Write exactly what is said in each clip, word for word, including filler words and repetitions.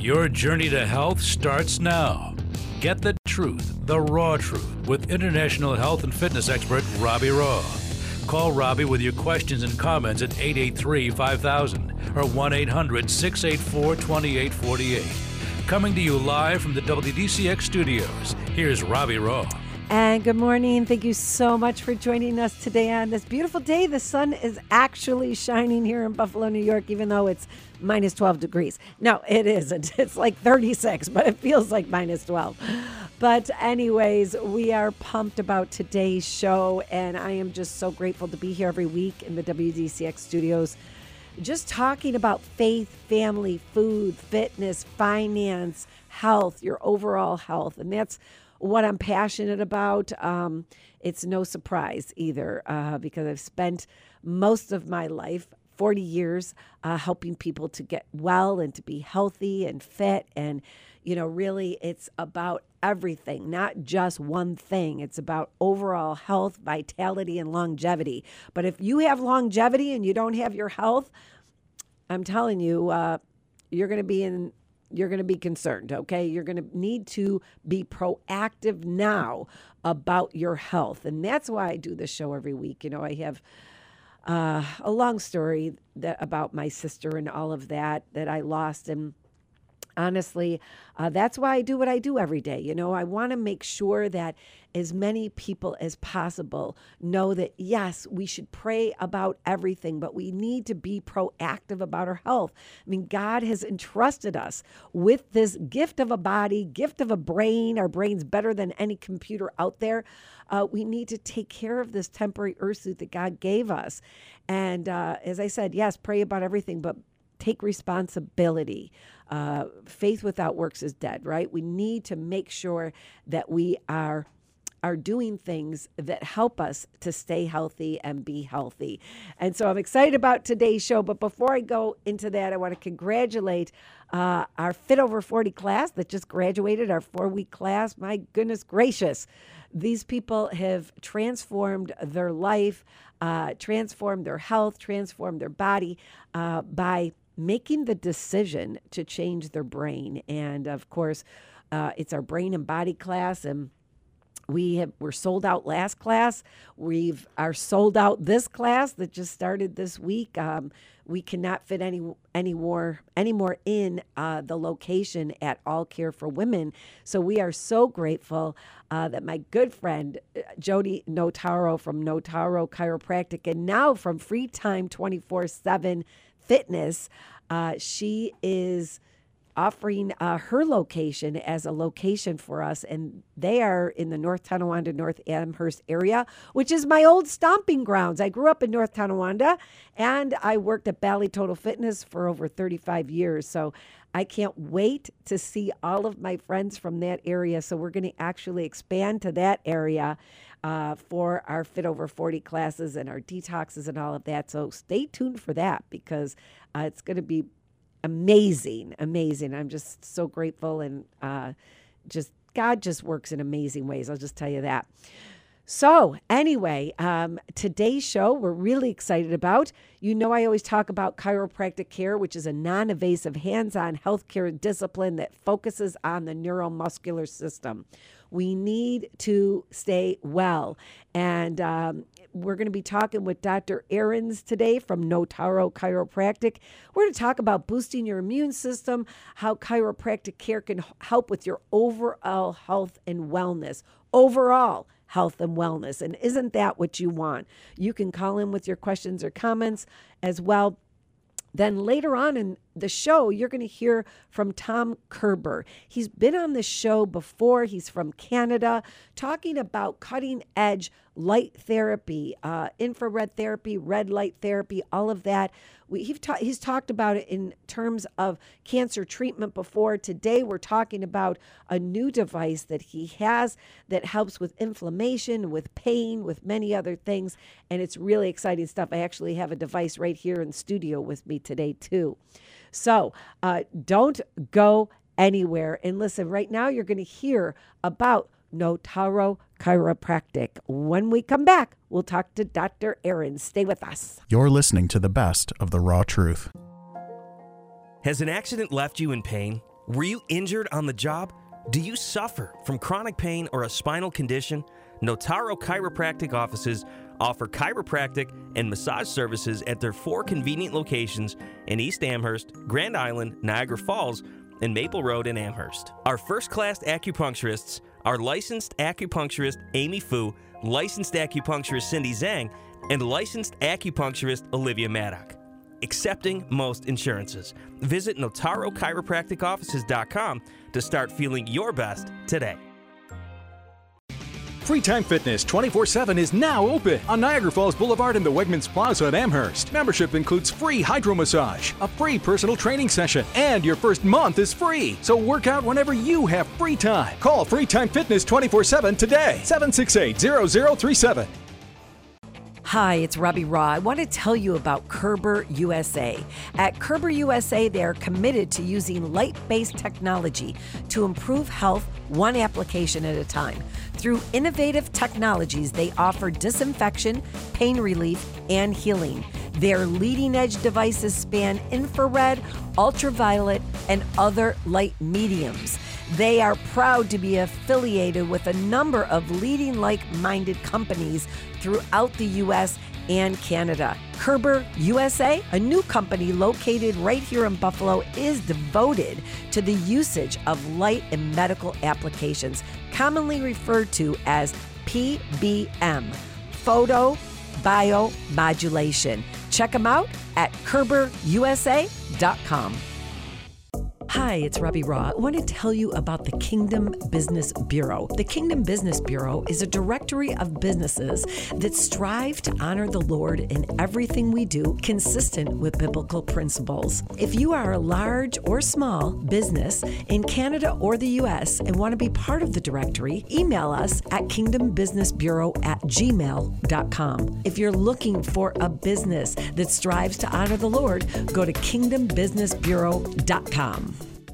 Your journey to health starts now. Get the truth, the raw truth, with international health and fitness expert Robbie Raugh. Call Robbie with your questions and comments at eight eight three, five thousand or one eight hundred, six eight four, two eight four eight. Coming to you live from the W D C X studios, here's Robbie Raugh. And good morning. Thank you so much for joining us today on this beautiful day. The sun is actually shining here in Buffalo, New York, even though it's minus twelve degrees. No, it isn't. It's like thirty-six, but it feels like minus twelve. But anyways, we are pumped about today's show, and I am just so grateful to be here every week in the W D C X studios, just talking about faith, family, food, fitness, finance, health, your overall health. And that's what I'm passionate about. Um, it's no surprise either, uh, because I've spent most of my life, forty years, uh, helping people to get well and to be healthy and fit. And, you know, really it's about everything, not just one thing. It's about overall health, vitality, and longevity. But if you have longevity and you don't have your health, I'm telling you, uh, you're going to be in You're going to be concerned, okay? You're going to need to be proactive now about your health. And that's why I do this show every week. You know, I have uh, a long story that about my sister and all of that that I lost. And honestly, uh, that's why I do what I do every day. You know, I want to make sure that as many people as possible know that, yes, we should pray about everything, but we need to be proactive about our health. I mean, God has entrusted us with this gift of a body, gift of a brain. Our brain's better than any computer out there. Uh, we need to take care of this temporary earth suit that God gave us. And uh, as I said, yes, pray about everything, but take responsibility. Uh, faith without works is dead, right? We need to make sure that we are are doing things that help us to stay healthy and be healthy. And so I'm excited about today's show. But before I go into that, I want to congratulate uh, our Fit Over forty class that just graduated, our four-week class. My goodness gracious. These people have transformed their life, uh, transformed their health, transformed their body uh, by making the decision to change their brain. And of course, uh, it's our brain and body class. And we have, we're sold out last class. We've are sold out this class that just started this week. Um, we cannot fit any any more any more in uh, the location at All Care for Women. So we are so grateful uh, that my good friend Jody Notaro from Notaro Chiropractic and now from Free Time twenty-four seven Fitness, uh, she is offering uh, her location as a location for us. And they are in the North Tonawanda, North Amherst area, which is my old stomping grounds. I grew up in North Tonawanda and I worked at Bally Total Fitness for over thirty-five years. So I can't wait to see all of my friends from that area. So we're going to actually expand to that area uh, for our Fit Over forty classes and our detoxes and all of that. So stay tuned for that because uh, it's going to be amazing, amazing. I'm just so grateful and uh, just God just works in amazing ways. I'll just tell you that. So anyway, um, today's show we're really excited about. You know, I always talk about chiropractic care, which is a non-invasive hands-on healthcare discipline that focuses on the neuromuscular system. We need to stay well. And um, we're going to be talking with Doctor Ahrens today from Notaro Chiropractic. We're going to talk about boosting your immune system, how chiropractic care can help with your overall health and wellness. Overall health and wellness. And isn't that what you want? You can call in with your questions or comments as well. Then later on in the show, you're going to hear from Tom Kerber. He's been on the show before. He's from Canada, talking about cutting edge light therapy, uh, infrared therapy, red light therapy, all of that. We, he's, ta- he's talked about it in terms of cancer treatment before. Today, we're talking about a new device that he has that helps with inflammation, with pain, with many other things. And it's really exciting stuff. I actually have a device right here in studio with me today, too. So uh, don't go anywhere. And listen, right now, you're going to hear about Notaro Chiropractic. When we come back, we'll talk to Doctor Ahrens. Stay with us. You're listening to the best of the raw truth. Has an accident left you in pain? Were you injured on the job? Do you suffer from chronic pain or a spinal condition? Notaro Chiropractic offices offer chiropractic and massage services at their four convenient locations in East Amherst, Grand Island, Niagara Falls, and Maple Road in Amherst. Our first-class acupuncturists are licensed acupuncturist Amy Fu, licensed acupuncturist Cindy Zhang, and licensed acupuncturist Olivia Maddock. Accepting most insurances. Visit Notaro Chiropractic Offices dot com to start feeling your best today. Free Time Fitness twenty-four seven is now open on Niagara Falls Boulevard in the Wegmans Plaza at Amherst. Membership includes free hydro massage, a free personal training session, and your first month is free. So work out whenever you have free time. Call Free Time Fitness twenty-four seven today, seven six eight, zero zero three seven. Hi, it's Robbie Raw. I want to tell you about Kerber U S A. At Kerber U S A, they are committed to using light-based technology to improve health one application at a time. Through innovative technologies, they offer disinfection, pain relief, and healing. Their leading-edge devices span infrared, ultraviolet, and other light mediums. They are proud to be affiliated with a number of leading like-minded companies throughout the U S and Canada. Kerber U S A, a new company located right here in Buffalo, is devoted to the usage of light in medical applications, commonly referred to as P B M, photo biomodulation. Check them out at Kerber U S A dot com. Hi, it's Robbie Raw. I want to tell you about the Kingdom Business Bureau. The Kingdom Business Bureau is a directory of businesses that strive to honor the Lord in everything we do, consistent with biblical principles. If you are a large or small business in Canada or the U S and want to be part of the directory, email us at kingdom business bureau at gmail dot com. If you're looking for a business that strives to honor the Lord, go to kingdom business bureau dot com.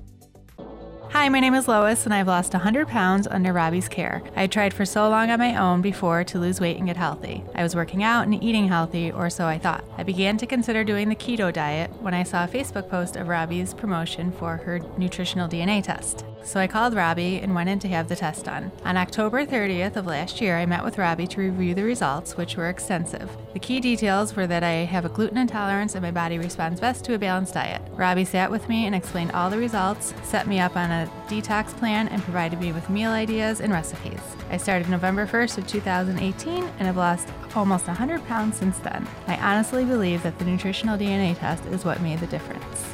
Hi, my name is Lois, and I've lost one hundred pounds under Robbie's care. I tried for so long on my own before to lose weight and get healthy. I was working out and eating healthy, or so I thought. I began to consider doing the keto diet when I saw a Facebook post of Robbie's promotion for her nutritional D N A test. So I called Robbie and went in to have the test done. On October thirtieth of last year, I met with Robbie to review the results, which were extensive. The key details were that I have a gluten intolerance and my body responds best to a balanced diet. Robbie sat with me and explained all the results, set me up on a detox plan, and provided me with meal ideas and recipes. I started November first of two thousand eighteen and have lost almost one hundred pounds since then. I honestly believe that the nutritional D N A test is what made the difference.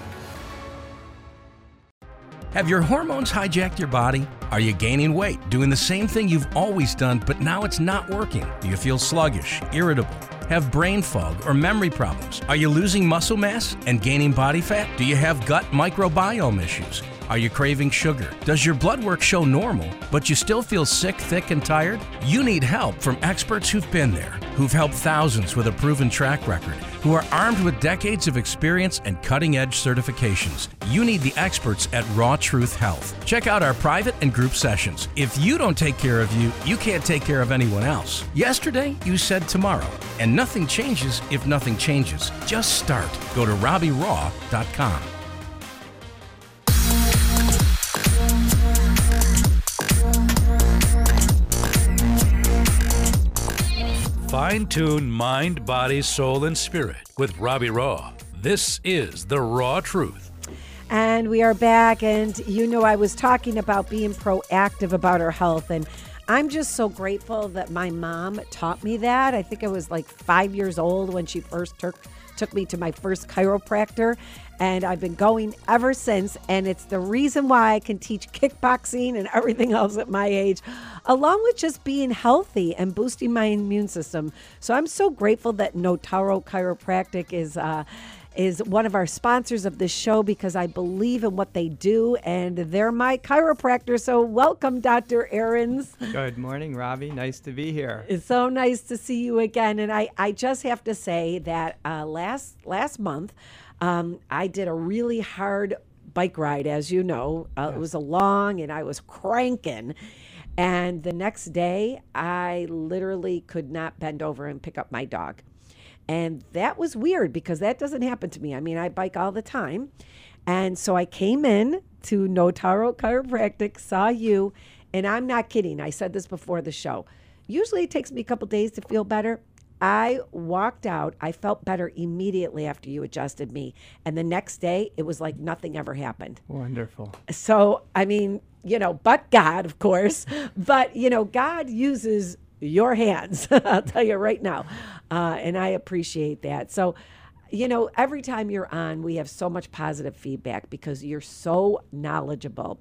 Have your hormones hijacked your body? Are you gaining weight, doing the same thing you've always done, but now it's not working? Do you feel sluggish, irritable, have brain fog or memory problems? Are you losing muscle mass and gaining body fat? Do you have gut microbiome issues? Are you craving sugar? Does your blood work show normal, but you still feel sick, thick, and tired? You need help from experts who've been there, who've helped thousands with a proven track record, who are armed with decades of experience and cutting-edge certifications. You need the experts at Raw Truth Health. Check out our private and group sessions. If you don't take care of you, you can't take care of anyone else. Yesterday, you said tomorrow, and nothing changes if nothing changes. Just start. Go to robbie raw dot com. Fine-tune mind, body, soul, and spirit with Robbie Raw. This is The Raw Truth. And we are back, and you know I was talking about being proactive about our health, and I'm just so grateful that my mom taught me that. I think I was like five years old when she first took took me to my first chiropractor, and I've been going ever since, and it's the reason why I can teach kickboxing and everything else at my age, along with just being healthy and boosting my immune system. So I'm so grateful that Notaro Chiropractic is uh, is one of our sponsors of this show, because I believe in what they do, and they're my chiropractor. So welcome, Doctor Ahrens. Good morning, Robbie. Nice to be here. It's so nice to see you again. And I, I just have to say that uh, last last month, um, I did a really hard bike ride, as you know. Uh, yes. It was a long, and I was cranking. And the next day, I literally could not bend over and pick up my dog. And that was weird, because that doesn't happen to me. I mean, I bike all the time. And so I came in to Notaro Chiropractic, saw you, and I'm not kidding. I said this before the show. Usually it takes me a couple days to feel better. I walked out. I felt better immediately after you adjusted me. And the next day, it was like nothing ever happened. Wonderful. So, I mean, you know, but God, of course. But, you know, God uses your hands, I'll tell you right now. Uh, and I appreciate that. So, you know, every time you're on, we have so much positive feedback because you're so knowledgeable.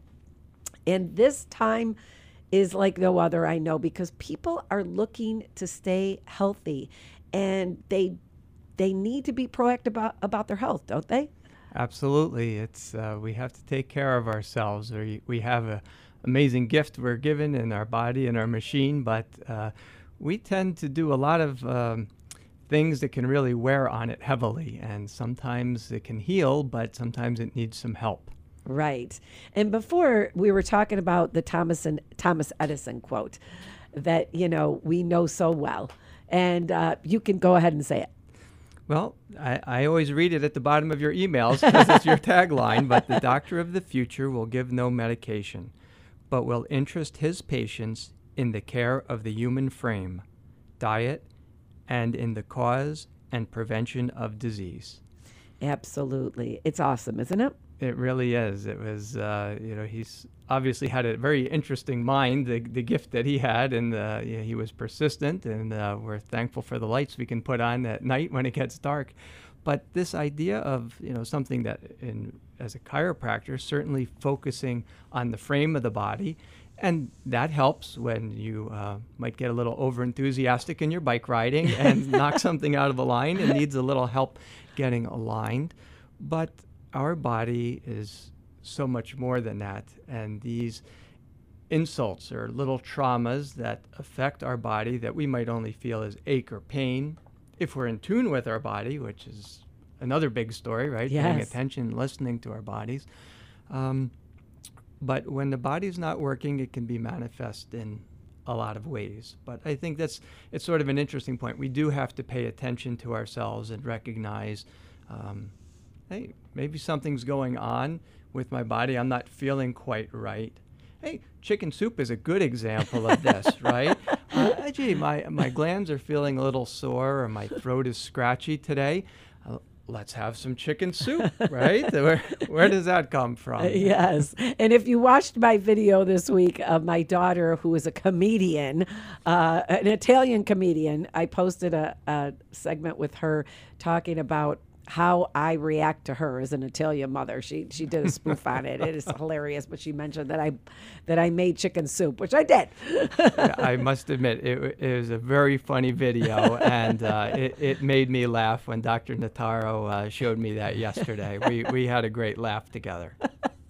And this time is like no other, I know, because people are looking to stay healthy and they they need to be proactive about, about their health, don't they? Absolutely. It's uh, we have to take care of ourselves. We, we have an amazing gift we're given in our body and our machine, but uh, we tend to do a lot of um, things that can really wear on it heavily. And sometimes it can heal, but sometimes it needs some help. Right. And before we were talking about the Thomas and Thomas Edison quote that, you know, we know so well. And uh, you can go ahead and say it. Well, I, I always read it at the bottom of your emails because it's your tagline, but the doctor of the future will give no medication, but will interest his patients in the care of the human frame, diet, and in the cause and prevention of disease. Absolutely. It's awesome, isn't it? It really is. It was, uh, you know, he's obviously had a very interesting mind, the, the gift that he had, and uh, you know, he was persistent, and uh, we're thankful for the lights we can put on at night when it gets dark. But this idea of, you know, something that in as a chiropractor, certainly focusing on the frame of the body, and that helps when you uh, might get a little over-enthusiastic in your bike riding and knock something out of a line and needs a little help getting aligned. But our body is so much more than that, and these insults or little traumas that affect our body that we might only feel as ache or pain, if we're in tune with our body, which is another big story, right? Yes. Paying attention, listening to our bodies. Um, but when the body's not working, it can be manifest in a lot of ways. But I think that's it's sort of an interesting point. We do have to pay attention to ourselves and recognize um, hey, maybe something's going on with my body. I'm not feeling quite right. Hey, chicken soup is a good example of this, right? Uh, gee, my, my glands are feeling a little sore or my throat is scratchy today. Uh, let's have some chicken soup, right? where, where does that come from? Uh, yes. And if you watched my video this week of my daughter, who is a comedian, uh, an Italian comedian, I posted a, a segment with her talking about how I react to her as an Italian mother. She she did a spoof on it. It is hilarious, but she mentioned that I that I made chicken soup, which I did. I must admit, it, it was a very funny video, and uh, it, it made me laugh when Doctor Notaro uh, showed me that yesterday. We, we had a great laugh together.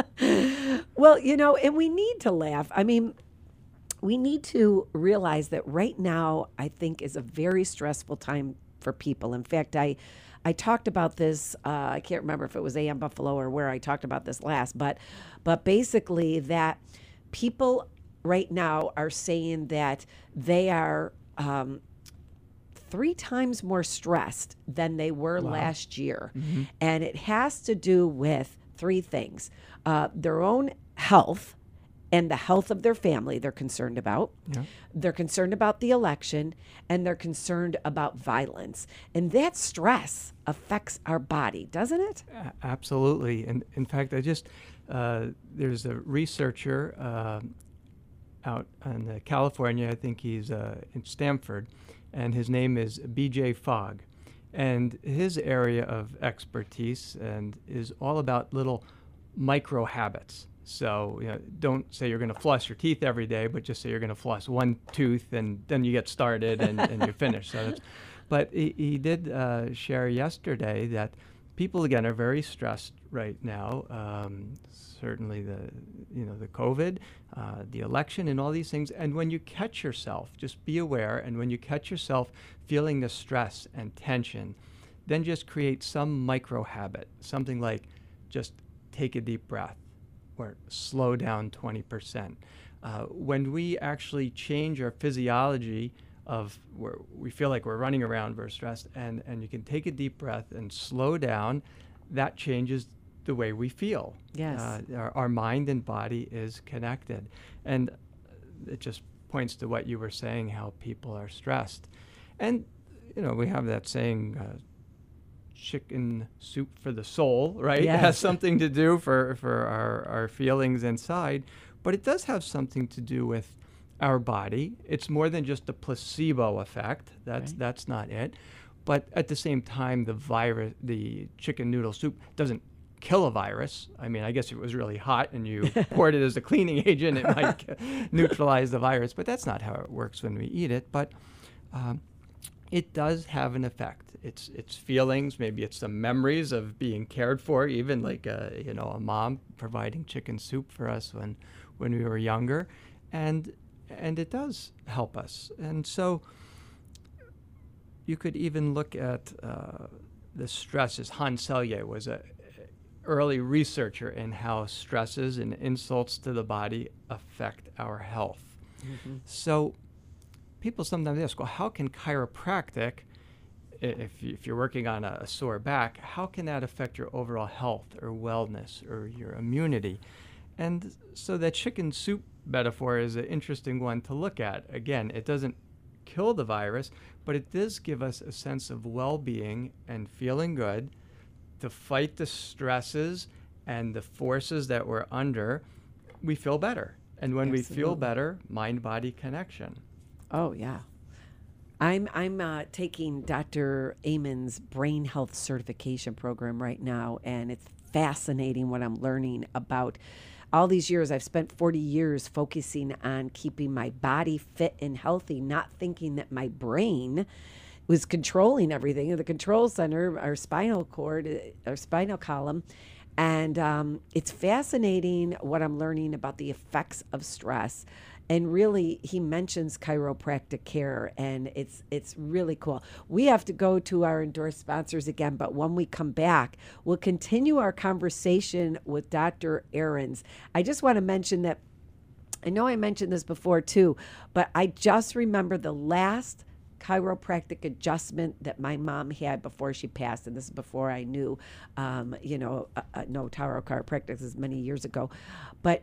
Well, you know, and we need to laugh. I mean, we need to realize that right now, I think, is a very stressful time for people. In fact, I I talked about this, uh, I can't remember if it was A M Buffalo or where I talked about this last, but but basically that people right now are saying that they are um, three times more stressed than they were wow. last year. Mm-hmm. And it has to do with three things. Uh, their own health and the health of their family they're concerned about. Yeah. They're concerned about the election, and they're concerned about violence. And that stress affects our body, doesn't it? Uh, absolutely. And in fact, I just, uh, there's a researcher uh, out in uh, California, I think he's uh, in Stanford, and his name is B J Fogg. And his area of expertise and is all about little micro habits. So, you know, don't say you're going to floss your teeth every day, but just say you're going to floss one tooth, and then you get started and, and you're finished. So that's, but he, he did uh, share yesterday that people, again, are very stressed right now. Um, certainly the, you know, the COVID, uh, the election, and all these things. And when you catch yourself, just be aware. And when you catch yourself feeling the stress and tension, then just create some micro habit, something like just take a deep breath, or slow down twenty percent. Uh, when we actually change our physiology of where we feel like we're running around, we're stressed, and, and you can take a deep breath and slow down, that changes the way we feel. Yes. Uh, our, our mind and body is connected. And it just points to what you were saying, how people are stressed. And, you know, we have that saying, uh, chicken soup for the soul, right? Yes. It has something to do for, for our, our feelings inside, but it does have something to do with our body. It's more than just a placebo effect. That's Right. that's not it. But at the same time, the virus, the chicken noodle soup doesn't kill a virus. I mean, I guess if it was really hot and you poured it as a cleaning agent, it might neutralize the virus. But that's not how it works when we eat it. But um, it does have an effect. It's it's feelings. Maybe it's some memories of being cared for. Even like a, you know, a mom providing chicken soup for us when when we were younger, and and it does help us. And so you could even look at uh, the stresses. Hans Selye was a early researcher in how stresses and insults to the body affect our health. Mm-hmm. So people sometimes ask, well, how can chiropractic, if, if you're working on a, a sore back, how can that affect your overall health or wellness or your immunity? And so that chicken soup metaphor is an interesting one to look at. Again, it doesn't kill the virus, but it does give us a sense of well-being and feeling good to fight the stresses and the forces that we're under. We feel better. And when Absolutely. we feel better, mind-body connection. Oh, yeah. I'm I'm uh, taking Doctor Amen's brain health certification program right now, and it's fascinating what I'm learning about. All these years, I've spent forty years focusing on keeping my body fit and healthy, not thinking that my brain was controlling everything. The control center, our spinal cord, our spinal column. And um, it's fascinating what I'm learning about the effects of stress. And really, he mentions chiropractic care, and it's it's really cool. We have to go to our endorsed sponsors again, but when we come back, we'll continue our conversation with Doctor Ahrens. I just want to mention that, I know I mentioned this before too, but I just remember the last chiropractic adjustment that my mom had before she passed, and this is before I knew, um, you know, uh, uh, no Taro Chiropractic, this is many years ago, but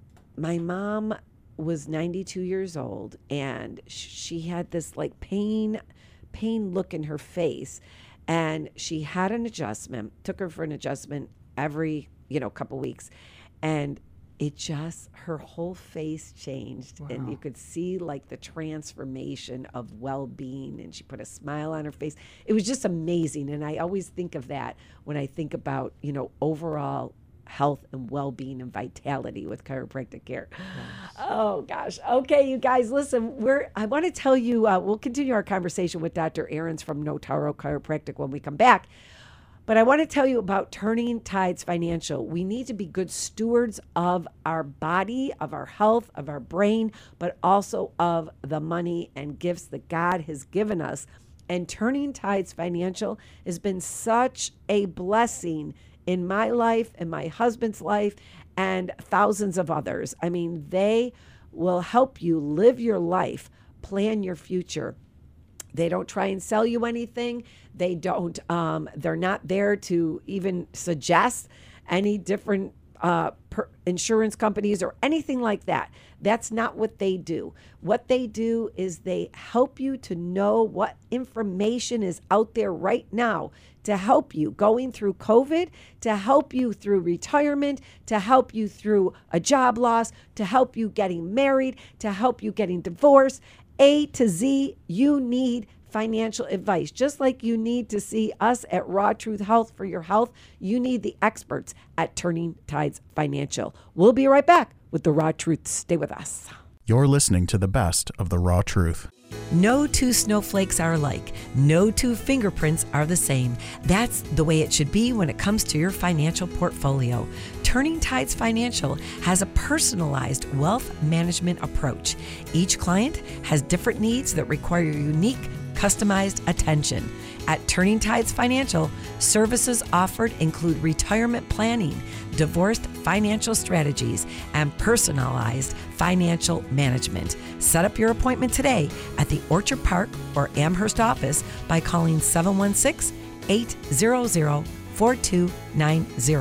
my mom was ninety-two years old, and she had this like pain, pain look in her face, and she had an adjustment, took her for an adjustment every, you know, couple weeks, and it just, her whole face changed. Wow. And you could see like the transformation of well-being, and she put a smile on her face. It was just amazing. And I always think of that when I think about, you know, overall health and well-being and vitality with chiropractic care. Nice. Oh gosh. Okay, you guys, listen, we're, I want to tell you, uh, we'll continue our conversation with Doctor Ahrens from Notaro Chiropractic when we come back. But I want to tell you about Turning Tides Financial. We need to be good stewards of our body, of our health, of our brain, but also of the money and gifts that God has given us. And Turning Tides Financial has been such a blessing in my life, in my husband's life, and thousands of others. I mean, they will help you live your life, plan your future. They don't try and sell you anything. They don't, um, they're not there to even suggest any different uh, per insurance companies or anything like that. That's not what they do. What they do is they help you to know what information is out there right now to help you going through COVID, to help you through retirement, to help you through a job loss, to help you getting married, to help you getting divorced. A to Z, you need financial advice. Just like you need to see us at Raw Truth Health for your health, you need the experts at Turning Tides Financial. We'll be right back with the Raw Truth. Stay with us. You're listening to the best of the Raw Truth. No two snowflakes are alike. No two fingerprints are the same. That's the way it should be when it comes to your financial portfolio. Turning Tides Financial has a personalized wealth management approach. Each client has different needs that require unique, customized attention. At Turning Tides Financial, services offered include retirement planning, divorced financial strategies, and personalized financial management. Set up your appointment today at the Orchard Park or Amherst office by calling seven one six, eight hundred, four two nine zero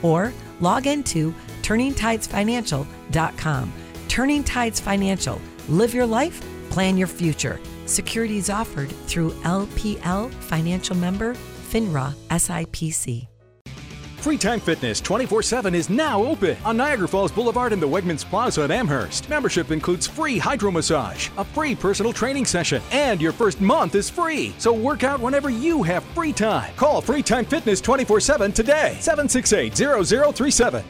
or log into turning tides financial dot com. Turning Tides Financial. Live your life, plan your future. Securities offered through L P L Financial Member, FINRA S I P C. Free Time Fitness twenty-four seven is now open on Niagara Falls Boulevard in the Wegmans Plaza at Amherst. Membership includes free hydro massage, a free personal training session, and your first month is free. So work out whenever you have free time. Call Free Time Fitness twenty-four seven today, seven six eight, zero zero three seven.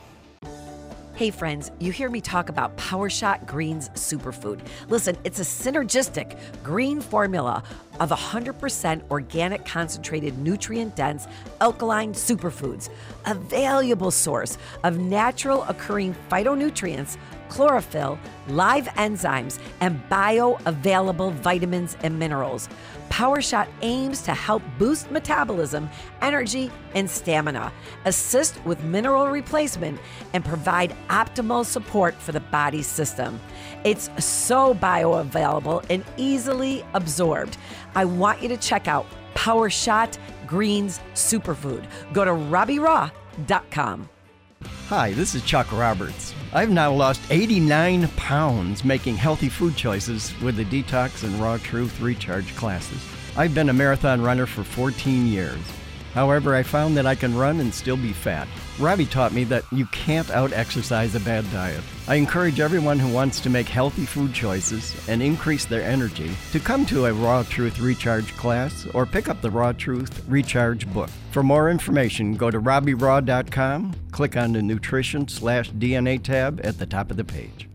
Hey friends, you hear me talk about PowerShot Greens Superfood. Listen, it's a synergistic green formula of one hundred percent organic concentrated nutrient-dense alkaline superfoods, a valuable source of natural occurring phytonutrients, chlorophyll, live enzymes, and bioavailable vitamins and minerals. PowerShot aims to help boost metabolism, energy, and stamina, assist with mineral replacement, and provide optimal support for the body's system. It's so bioavailable and easily absorbed. I want you to check out PowerShot Greens Superfood. Go to robbie raw dot com. Hi, this is Chuck Roberts. I've now lost eighty-nine pounds making healthy food choices with the Detox and Raw Truth Recharge classes. I've been a marathon runner for fourteen years. However, I found that I can run and still be fat. Robbie taught me that you can't out-exercise a bad diet. I encourage everyone who wants to make healthy food choices and increase their energy to come to a Raw Truth Recharge class or pick up the Raw Truth Recharge book. For more information, go to robbie raw dot com, click on the Nutrition slash D N A tab at the top of the page.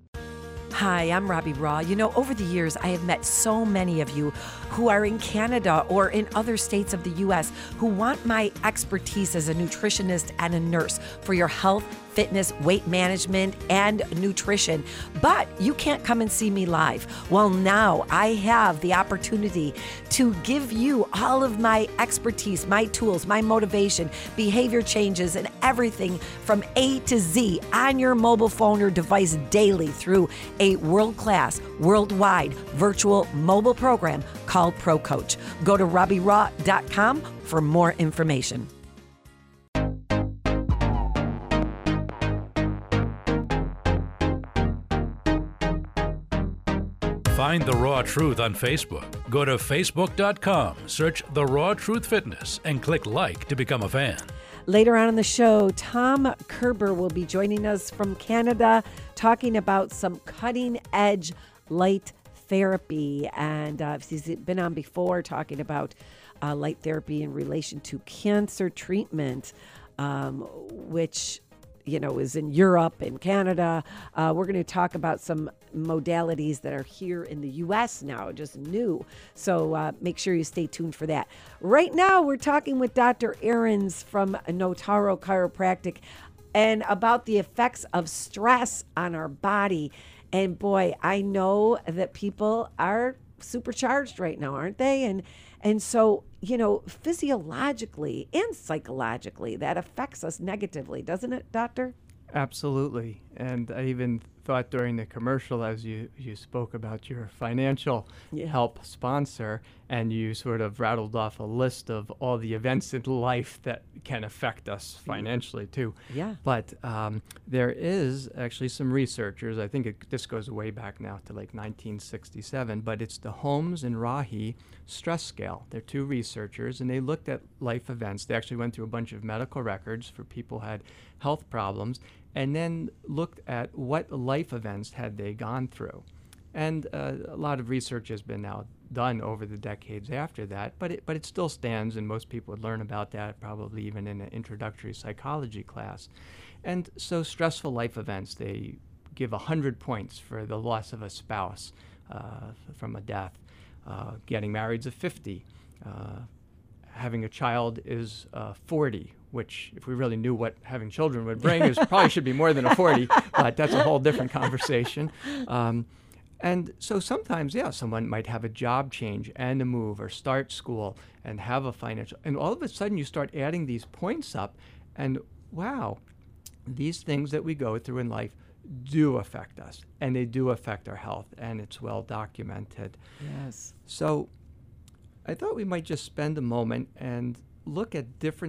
Hi, I'm Robbie Raw. You know, over the years, I have met so many of you who are in Canada or in other states of the U S who want my expertise as a nutritionist and a nurse for your health, fitness, weight management, and nutrition. But you can't come and see me live. Well, now I have the opportunity to give you all of my expertise, my tools, my motivation, behavior changes, and everything from A to Z on your mobile phone or device daily through a world-class, worldwide virtual mobile program called Pro Coach. Go to robbie raw dot com for more information. Find The Raw Truth on Facebook. Go to facebook dot com, search The Raw Truth Fitness, and click like to become a fan. Later on in the show, Tom Kerber will be joining us from Canada talking about some cutting-edge light therapy. And uh, he's been on before talking about uh, light therapy in relation to cancer treatment, um, which you know, is in Europe and Canada. Uh, we're going to talk about some modalities that are here in the U S now, just new. So uh, make sure you stay tuned for that. Right now, we're talking with Doctor Ahrens from Notaro Chiropractic and about the effects of stress on our body. And boy, I know that people are supercharged right now, aren't they? And and so, you know, physiologically and psychologically, that affects us negatively, doesn't it, Doctor? Absolutely. And I even thought during the commercial, as you, you spoke about your financial Yeah. help sponsor, and you sort of rattled off a list of all the events in life that can affect us financially too. Yeah. But um, there is actually some researchers, I think it, this goes way back now to like nineteen sixty-seven, but it's the Holmes and Rahi stress scale. They're two researchers, and they looked at life events. They actually went through a bunch of medical records for people who had health problems, and then looked at what life events had they gone through. And uh, a lot of research has been now done over the decades after that, but it, but it still stands, and most people would learn about that probably even in an introductory psychology class. And so stressful life events, they give one hundred points for the loss of a spouse uh, from a death. Uh, getting married is fifty. Uh, having a child is uh, forty, which if we really knew what having children would bring, is probably should be more than a forty, but that's a whole different conversation. Um, and so sometimes, yeah, someone might have a job change and a move or start school and have a financial, and all of a sudden you start adding these points up, and wow, these things that we go through in life do affect us, and they do affect our health, and it's well documented. Yes. So I thought we might just spend a moment and look at different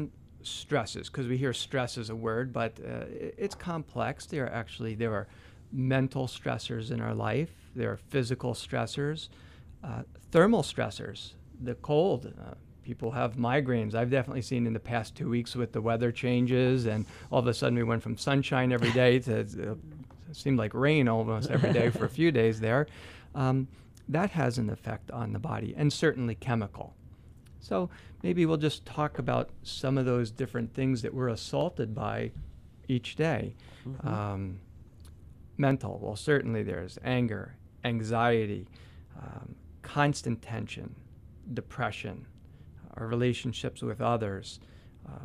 stresses, because we hear stress as a word, but uh, it, it's complex. There are actually, there are mental stressors in our life. There are physical stressors, uh, thermal stressors, the cold. Uh, people have migraines. I've definitely seen in the past two weeks with the weather changes, and all of a sudden we went from sunshine every day to uh, it seemed like rain almost every day for a few days there. Um, that has an effect on the body, and certainly chemical. So maybe we'll just talk about some of those different things that we're assaulted by each day. Mm-hmm. Um, mental, well, certainly there's anger, anxiety, um, constant tension, depression, our relationships with others, uh,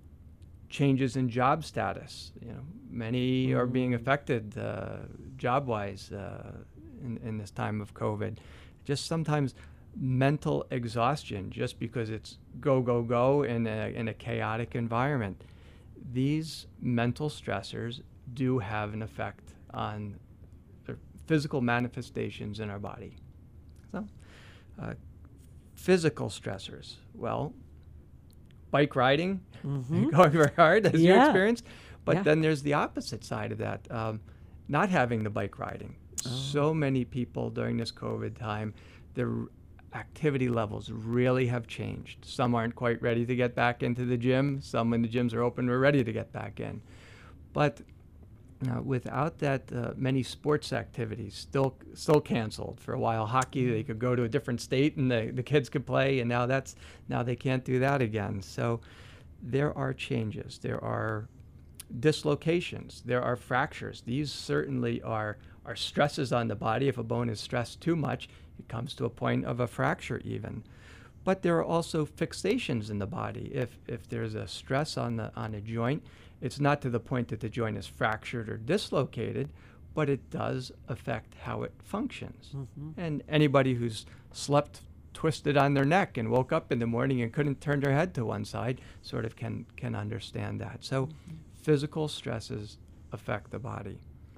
changes in job status. You know, many mm. are being affected uh, job-wise uh, in, in this time of COVID. Just sometimes mental exhaustion, just because it's go, go, go in a, in a chaotic environment. These mental stressors do have an effect on the physical manifestations in our body. So, uh, physical stressors, well, bike riding, mm-hmm. going very hard, as yeah. you experienced. But yeah. then there's the opposite side of that, um, not having the bike riding. Oh. So many people during this COVID time, their activity levels really have changed. Some aren't quite ready to get back into the gym. Some, when the gyms are open, we're ready to get back in. But uh, without that, uh, many sports activities still still canceled. For a while, hockey, they could go to a different state and the, the kids could play, and now that's now they can't do that again. So there are changes. There are dislocations. There are fractures. These certainly are, are stresses on the body. If a bone is stressed too much, it comes to a point of a fracture even. But there are also fixations in the body. If if there's a stress on the on a joint, it's not to the point that the joint is fractured or dislocated, but it does affect how it functions. Mm-hmm. And anybody who's slept twisted on their neck and woke up in the morning and couldn't turn their head to one side sort of can can understand that. So mm-hmm. physical stresses affect the body.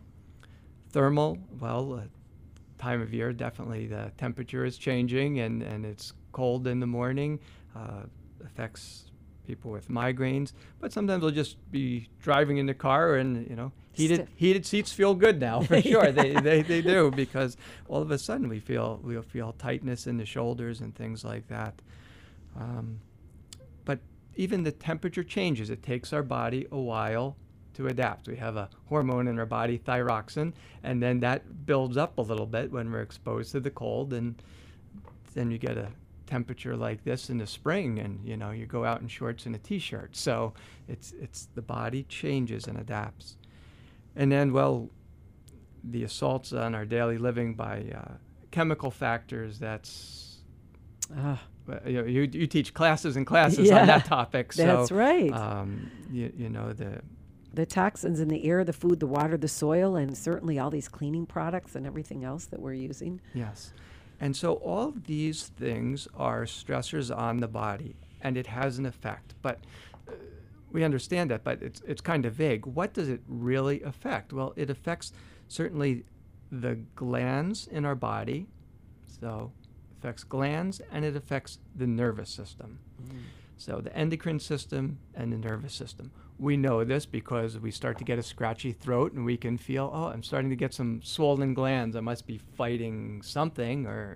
Thermal, well, uh, time of year, definitely the temperature is changing, and, and it's cold in the morning, uh, affects people with migraines. But sometimes they'll just be driving in the car, and you know, heated Stiff. heated seats feel good now for sure. yeah. They, they they do, because all of a sudden we feel we'll feel tightness in the shoulders and things like that. Um, but even the temperature changes. It takes our body a while to adapt. We have a hormone in our body, thyroxine, and then that builds up a little bit when we're exposed to the cold, and then you get a temperature like this in the spring, and you know, you go out in shorts and a t-shirt. So it's it's the body changes and adapts. And then, well, the assaults on our daily living by uh, chemical factors, that's uh. You, know, you you teach classes and classes yeah, on that topic. So, that's right. Um, you, you know, the the toxins in the air, the food, the water, the soil, and certainly all these cleaning products and everything else that we're using. Yes. And so all of these things are stressors on the body, and it has an effect. But uh, we understand that, but it's it's kind of vague. What does it really affect? Well, it affects certainly the glands in our body. So it affects glands, and it affects the nervous system. Mm. So the endocrine system and the nervous system. We know this because we start to get a scratchy throat, and we can feel, oh, I'm starting to get some swollen glands. I must be fighting something, or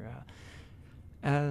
uh, uh,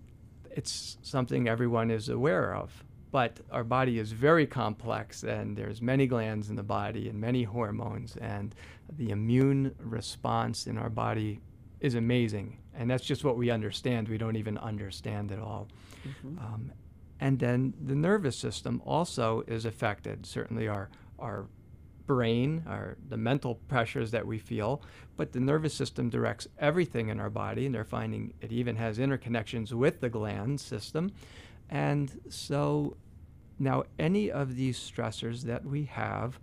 it's something everyone is aware of. But our body is very complex, and there's many glands in the body and many hormones, and the immune response in our body is amazing. And that's just what we understand. We don't even understand it all. Mm-hmm. Um, And then the nervous system also is affected. Certainly our our brain, our the mental pressures that we feel, but the nervous system directs everything in our body, and they're finding it even has interconnections with the gland system. And so now any of these stressors that we have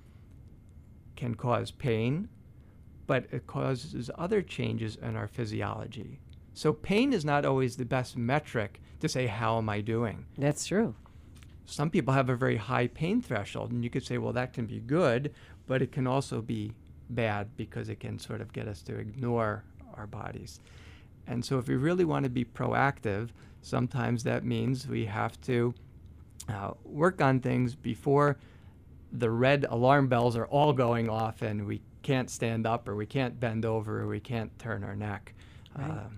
can cause pain, but it causes other changes in our physiology. So pain is not always the best metric to say, how am I doing? That's true. Some people have a very high pain threshold, and you could say, well, that can be good, but it can also be bad because it can sort of get us to ignore our bodies. And so if we really want to be proactive, sometimes that means we have to uh, work on things before the red alarm bells are all going off and we can't stand up or we can't bend over or we can't turn our neck. Right. Um,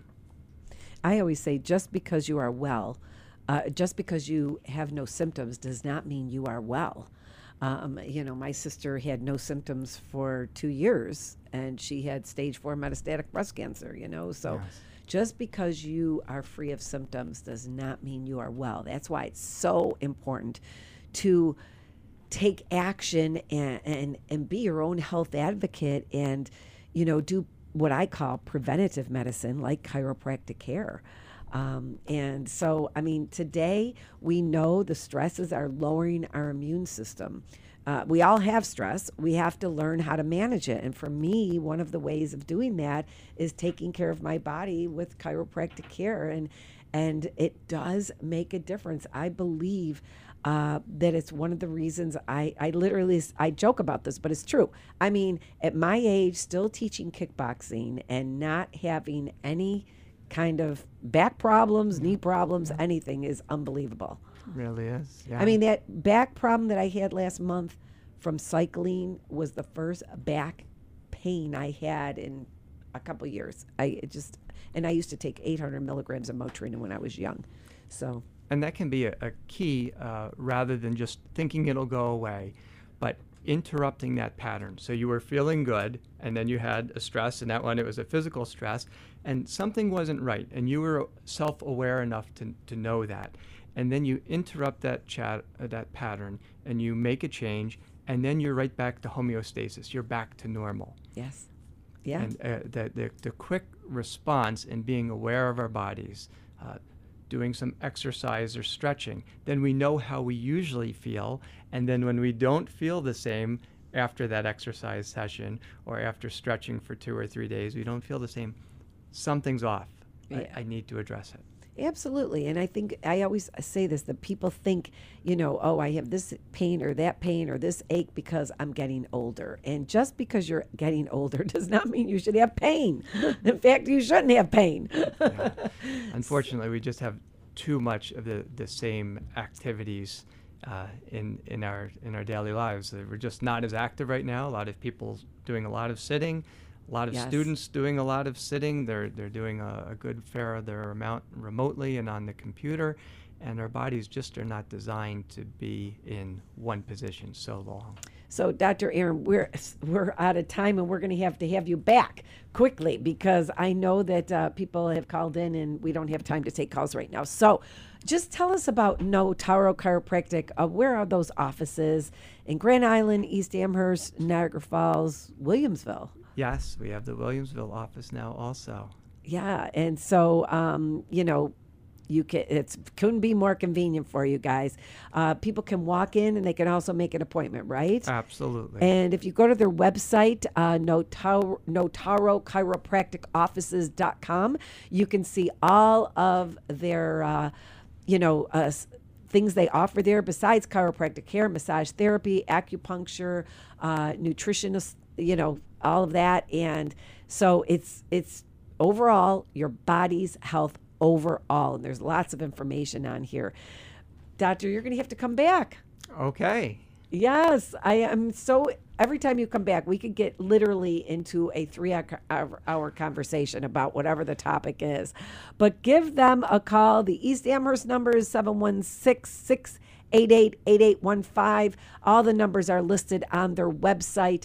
I always say just because you are well, uh, just because you have no symptoms does not mean you are well. Um, you know, my sister had no symptoms for two years and she had stage four metastatic breast cancer, you know, so Yes. just because you are free of symptoms does not mean you are well. That's why it's so important to take action and, and, and be your own health advocate and, you know, do what I call preventative medicine, like chiropractic care. Um, and so, I mean, today we know the stresses are lowering our immune system. Uh, we all have stress. We have to learn how to manage it. And for me, one of the ways of doing that is taking care of my body with chiropractic care. And, and it does make a difference. I believe uh, that it's one of the reasons I, I literally, I joke about this, but it's true. I mean, at my age, still teaching kickboxing and not having any kind of back problems, knee problems, anything is unbelievable. really is. Yeah. I mean, that back problem that I had last month from cycling was the first back pain I had in a couple years. I it just, and I used to take eight hundred milligrams of Motrin when I was young. So, and that can be a, a key uh, rather than just thinking it'll go away, but interrupting that pattern. So you were feeling good, and then you had a stress, and that one, it was a physical stress, and something wasn't right, and you were self-aware enough to, to know that. And then you interrupt that chat, uh, that pattern, and you make a change, and then you're right back to homeostasis. You're back to normal. yes. Yeah. And uh, the, the, the quick response in being aware of our bodies, uh, doing some exercise or stretching, then we know how we usually feel. And then when we don't feel the same after that exercise session or after stretching for two or three days, we don't feel the same, something's off. Yeah. I, I need to address it. Absolutely. And I think I always say this, that people think, you know, oh, I have this pain or that pain or this ache because I'm getting older. And just because you're getting older does not mean you should have pain. In fact, you shouldn't have pain. Yeah. Unfortunately, we just have too much of the, the same activities uh, in in our in our daily lives. Uh, We're just not as active right now. A lot of people doing a lot of sitting. A lot of Yes. students doing a lot of sitting. They're they're doing a, a good fair of their amount remotely and on the computer, and our bodies just are not designed to be in one position so long. So, Doctor Aaron, we're we're out of time, and we're going to have to have you back quickly because I know that uh, people have called in, and we don't have time to take calls right now. So, just tell us about No Taro Chiropractic. Uh, where are those offices? In Grand Island, East Amherst, Niagara Falls, Williamsville. Yes, we have the Williamsville office now also. Yeah, and so um, you know, you can. It's couldn't be more convenient for you guys. Uh, people can walk in, and they can also make an appointment, right? Absolutely. And if you go to their website, uh, Notaro, Notaro Chiropractic Offices dot com, you can see all of their, uh, you know, uh, s- things they offer there besides chiropractic care, massage therapy, acupuncture, uh, nutritionist, you know, all of that. And so it's it's overall your body's health overall. And there's lots of information on here. Doctor, you're going to have to come back. Okay. Yes, I am so. Every time you come back, we could get literally into a three hour, hour conversation about whatever the topic is. But give them a call. The East Amherst number is seven one six, six eight eight, eight eight one five. All the numbers are listed on their website,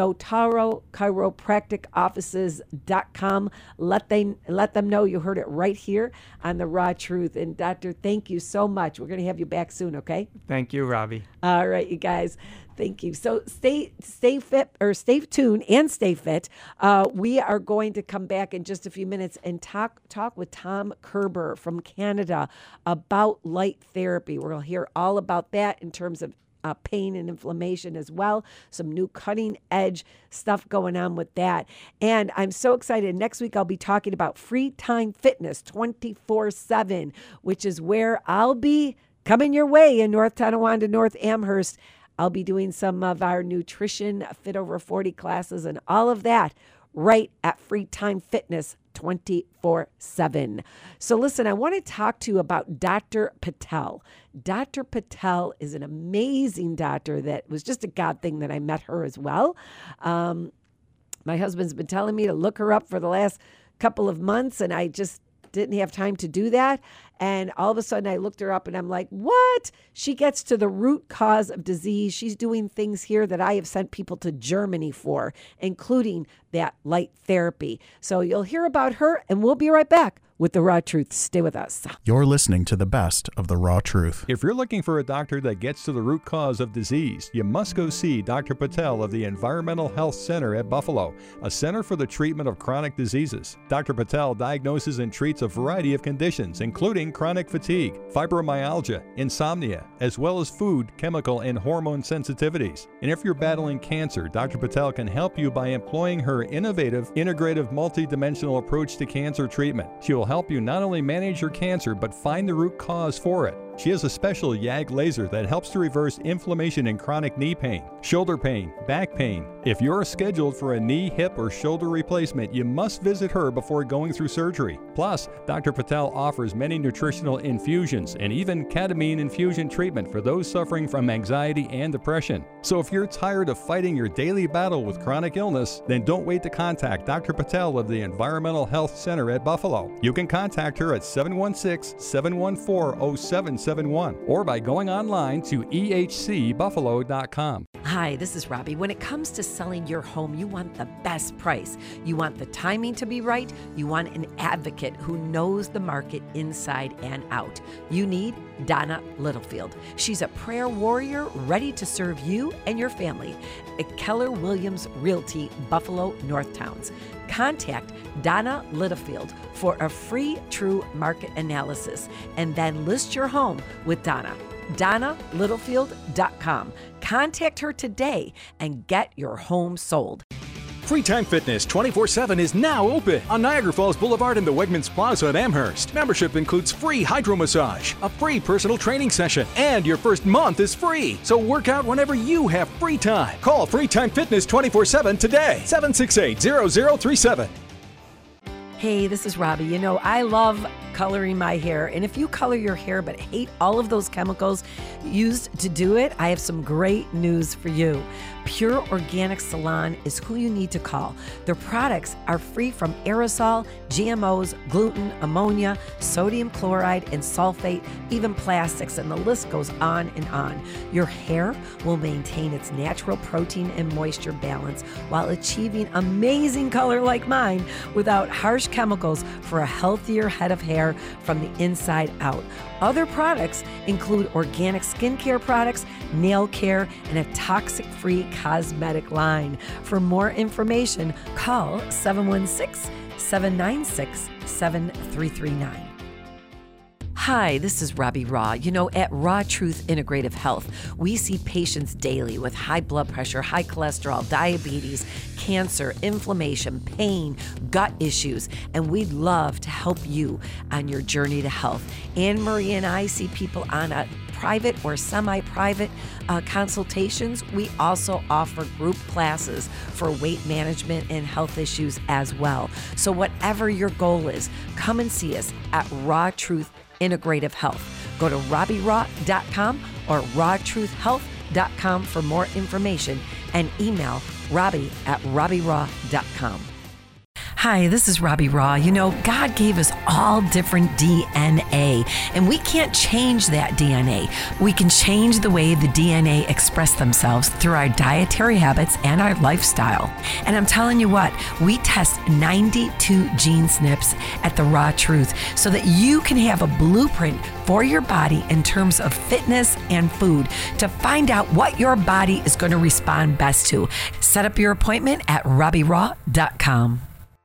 Notaro Chiropractic Offices dot com. Let, they, let them know you heard it right here on The Raw Truth. And Doctor, thank you so much. We're going to have you back soon, okay? Thank you, Robbie. All right, you guys. Thank you. So stay stay fit or stay tuned and stay fit. Uh, we are going to come back in just a few minutes and talk talk with Tom Kerber from Canada about light therapy. We'll hear all about that in terms of uh, pain and inflammation as well. Some new cutting edge stuff going on with that. And I'm so excited. Next week, I'll be talking about Free Time Fitness twenty-four seven, which is where I'll be coming your way in North Tonawanda, North Amherst. I'll be doing some of our nutrition Fit Over forty classes and all of that right at Free Time Fitness twenty-four seven. So listen, I want to talk to you about Doctor Patel. Doctor Patel is an amazing doctor that was just a God thing that I met her as well. Um, my husband's been telling me to look her up for the last couple of months, and I just didn't have time to do that. And all of a sudden I looked her up and I'm like, what? She gets to the root cause of disease. She's doing things here that I have sent people to Germany for, including that light therapy. So you'll hear about her, and we'll be right back with The Raw Truth. Stay with us. You're listening to the best of The Raw Truth. If you're looking for a doctor that gets to the root cause of disease, you must go see Doctor Patel of the Environmental Health Center at Buffalo, a center for the treatment of chronic diseases. Doctor Patel diagnoses and treats a variety of conditions, including chronic fatigue, fibromyalgia, insomnia, as well as food, chemical, and hormone sensitivities. And if you're battling cancer, Doctor Patel can help you by employing her innovative, integrative, multidimensional approach to cancer treatment. She will help you not only manage your cancer, but find the root cause for it. She has a special Y A G laser that helps to reverse inflammation and chronic knee pain, shoulder pain, back pain. If you're scheduled for a knee, hip, or shoulder replacement, you must visit her before going through surgery. Plus, Doctor Patel offers many nutritional infusions and even ketamine infusion treatment for those suffering from anxiety and depression. So if you're tired of fighting your daily battle with chronic illness, then don't wait to contact Doctor Patel of the Environmental Health Center at Buffalo. You can contact her at seven one six, seven one four, zero seven seven one or by going online to e h c buffalo dot com. Hi, this is Robbie. When it comes to selling your home, you want the best price. You want the timing to be right. You want an advocate who knows the market inside and out. You need Donna Littlefield. She's a prayer warrior ready to serve you and your family at Keller Williams Realty, Buffalo North Towns. Contact Donna Littlefield for a free true market analysis and then list your home with Donna. Donna Littlefield dot com. Contact her today and get your home sold. Free Time Fitness twenty-four seven is now open on Niagara Falls Boulevard in the Wegmans Plaza at Amherst. Membership includes free hydro massage, a free personal training session, and your first month is free. So work out whenever you have free time. Call Free Time Fitness twenty-four seven today, seven six eight, zero zero three seven. Hey, this is Robbie. You know, I love coloring my hair. And if you color your hair but hate all of those chemicals used to do it, I have some great news for you. Pure Organic Salon is who you need to call. Their products are free from aerosol, G M Os, gluten, ammonia, sodium chloride, and sulfate, even plastics, and the list goes on and on. Your hair will maintain its natural protein and moisture balance while achieving amazing color like mine without harsh chemicals for a healthier head of hair from the inside out. Other products include organic skincare products, nail care, and a toxic-free cosmetic line. For more information, call seven one six, seven nine six, seven three three nine. Hi, this is Robbie Raw. You know, at Raw Truth Integrative Health, we see patients daily with high blood pressure, high cholesterol, diabetes, cancer, inflammation, pain, gut issues, and we'd love to help you on your journey to health. Anne Marie and I see people on a private or semi-private uh, consultations. We also offer group classes for weight management and health issues as well. So whatever your goal is, come and see us at Raw Truth Integrative Health. Go to robbie raw dot com or raw truth health dot com for more information and email robbie at robbie raw dot com. Hi, this is Robbie Raw. You know, God gave us all different D N A, and we can't change that D N A. We can change the way the D N A express themselves through our dietary habits and our lifestyle. And I'm telling you what, we test ninety-two gene snips at The Raw Truth so that you can have a blueprint for your body in terms of fitness and food to find out what your body is going to respond best to. Set up your appointment at robbie raw dot com.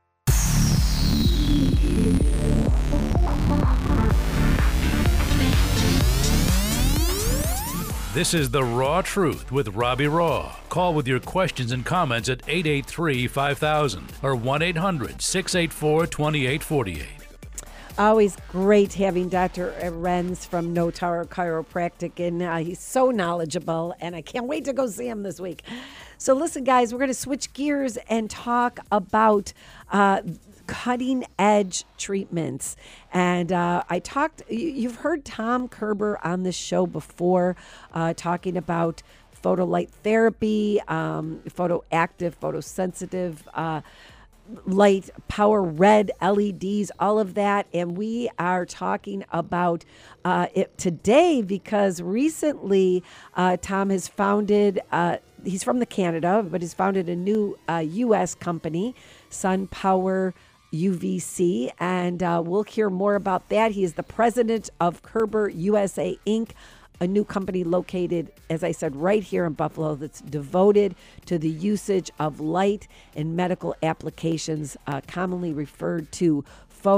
This is The Raw Truth with Robbie Raw. Call with your questions and comments at eight eight three, five thousand or one eight hundred, six eight four, two eight four eight. Always great having Doctor Renz from Notaro Chiropractic, and uh, he's so knowledgeable, and I can't wait to go see him this week. So listen, guys, we're going to switch gears and talk about uh, cutting-edge treatments. And uh, I talked, you, you've heard Tom Kerber on this show before uh, talking about photolight therapy, um, photoactive, photosensitive uh light, power red L E Ds, all of that. And we are talking about uh, it today because recently uh, Tom has founded, uh, he's from the Canada, but he's founded a new uh, U S company, Sun Power U V C. And uh, we'll hear more about that. He is the president of Kerber U S A Incorporated, a new company located, as I said, right here in Buffalo that's devoted to the usage of light in medical applications, uh, commonly referred to